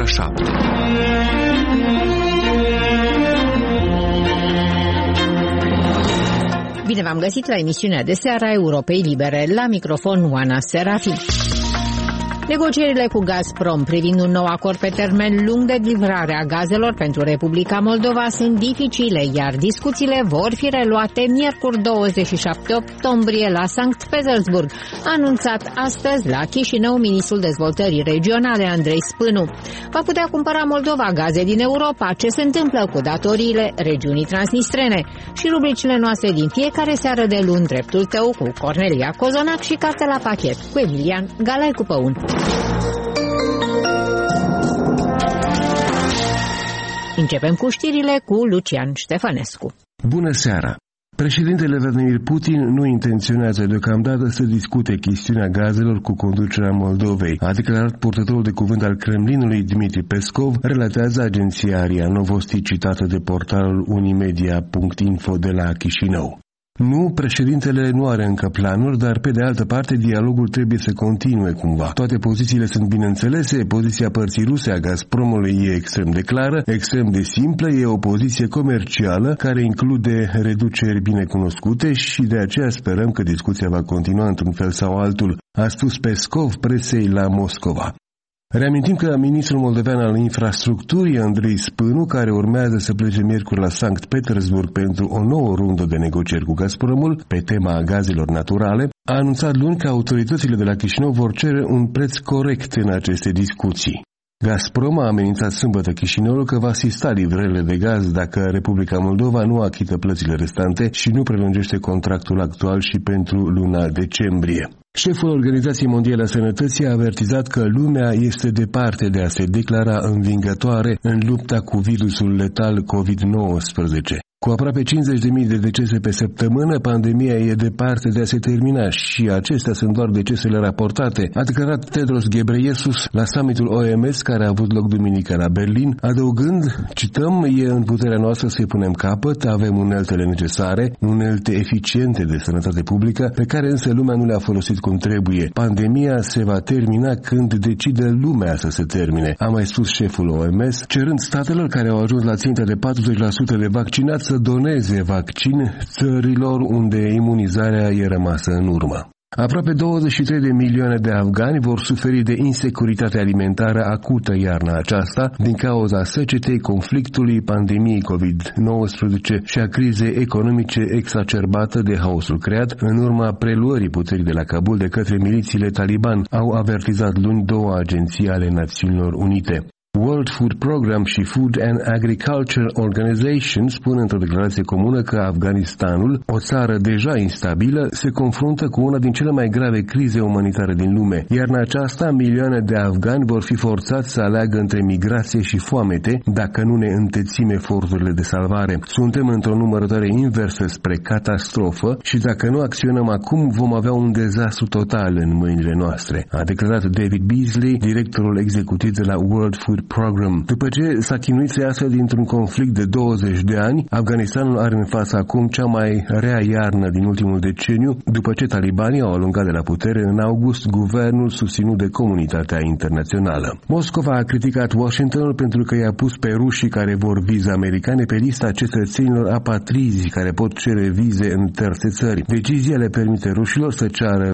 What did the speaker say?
ora 7. Bine v-am găsit la emisiunea de seară a Europei Libere. La microfon Oana Serafin. Negocierile cu Gazprom privind un nou acord pe termen lung de livrare a gazelor pentru Republica Moldova sunt dificile, iar discuțiile vor fi reluate miercuri 27 octombrie la Sankt Petersburg, a anunțat astăzi la Chișinău ministrul dezvoltării regionale Andrei Spânu. Va putea cumpăra Moldova gaze din Europa, ce se întâmplă cu datoriile regiunii transnistrene și rubricile noastre din fiecare seară de luni, dreptul tău cu Cornelia Cozonac și Carte la pachet cu Emilian Galai cu Păun. Începem cu știrile cu Lucian Ștefănescu. Bună seara! Președintele Vladimir Putin nu intenționează deocamdată să discute chestiunea gazelor cu conducerea Moldovei, a declarat purtătorul de cuvânt al Kremlinului Dmitri Peskov, relatează agenția RIA Novosti citată de portalul unimedia.info de la Chișinău. Nu, președintele nu are încă planuri, dar pe de altă parte dialogul trebuie să continue cumva. Toate pozițiile sunt bineînțelese, poziția părții ruse a Gazpromului e extrem de clară, extrem de simplă, e o poziție comercială care include reduceri binecunoscute și de aceea sperăm că discuția va continua într-un fel sau altul, a spus Peskov presei la Moscova. Reamintim că ministrul moldovean al infrastructurii, Andrei Spânu, care urmează să plece miercuri la Sankt Petersburg pentru o nouă rundă de negocieri cu Gazpromul pe tema gazelor naturale, a anunțat luni că autoritățile de la Chișinău vor cere un preț corect în aceste discuții. Gazprom a amenințat sâmbătă Chișinăul că va asista livrările de gaz dacă Republica Moldova nu achită plățile restante și nu prelungește contractul actual și pentru luna decembrie. Șeful Organizației Mondiale a Sănătății a avertizat că lumea este departe de a se declara învingătoare în lupta cu virusul letal COVID-19. Cu aproape 50.000 de decese pe săptămână, pandemia e departe de a se termina și acestea sunt doar decesele raportate, a declarat Tedros Ghebreyesus la summitul OMS care a avut loc duminică la Berlin, adăugând, cităm, e în puterea noastră să-i punem capăt, avem uneltele necesare, unelte eficiente de sănătate publică, pe care însă lumea nu le-a folosit cum trebuie. Pandemia se va termina când decide lumea să se termine, a mai spus șeful OMS, cerând statelor care au ajuns la ținta de 40% de vaccinați să doneze vaccin țărilor unde imunizarea e rămasă în urmă. Aproape 23 de milioane de afgani vor suferi de insecuritate alimentară acută iarna aceasta din cauza secetei, conflictului, pandemiei COVID-19 și a crizei economice exacerbată de haosul creat în urma preluării puterii de la Kabul de către milițiile Taliban, au avertizat luni două agenții ale Națiunilor Unite. World Food Program și Food and Agriculture Organization spun într-o declarație comună că Afganistanul, o țară deja instabilă, se confruntă cu una din cele mai grave crize umanitare din lume. Iar în aceasta, milioane de afgani vor fi forțați să aleagă între migrație și foamete dacă nu ne întețim eforturile de salvare. Suntem într-o numărătoare inversă spre catastrofă și dacă nu acționăm acum, vom avea un dezastru total în mâinile noastre, a declarat David Beasley, directorul executiv de la World Food Program. După ce s-a chinuit să iasă dintr-un conflict de 20 de ani, Afganistanul are în față acum cea mai rea iarnă din ultimul deceniu, după ce talibanii au alungat de la putere în august guvernul susținut de comunitatea internațională. Moscova a criticat Washingtonul pentru că i-a pus pe rușii care vor vize americane pe lista cetățenilor apatrizi care pot cere vize în terțe țări. Decizia le permite rușilor să ceară